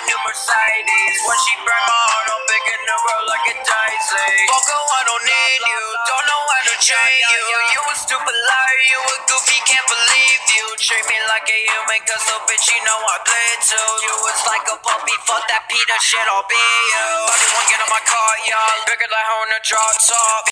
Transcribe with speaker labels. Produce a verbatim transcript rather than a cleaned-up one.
Speaker 1: new Mercedes. When she burn my heart, I'm picking the road like a daisy. Fuck her, I don't need you, don't know how to change you. You a stupid liar, you a goofy, can't believe you. Treat me like a human, cause so bitch, you know I bleed too. You was like a puppy, fuck that Peter shit, I'll be you. Everyone get on my car, y'all. Bigger like her in a drop top.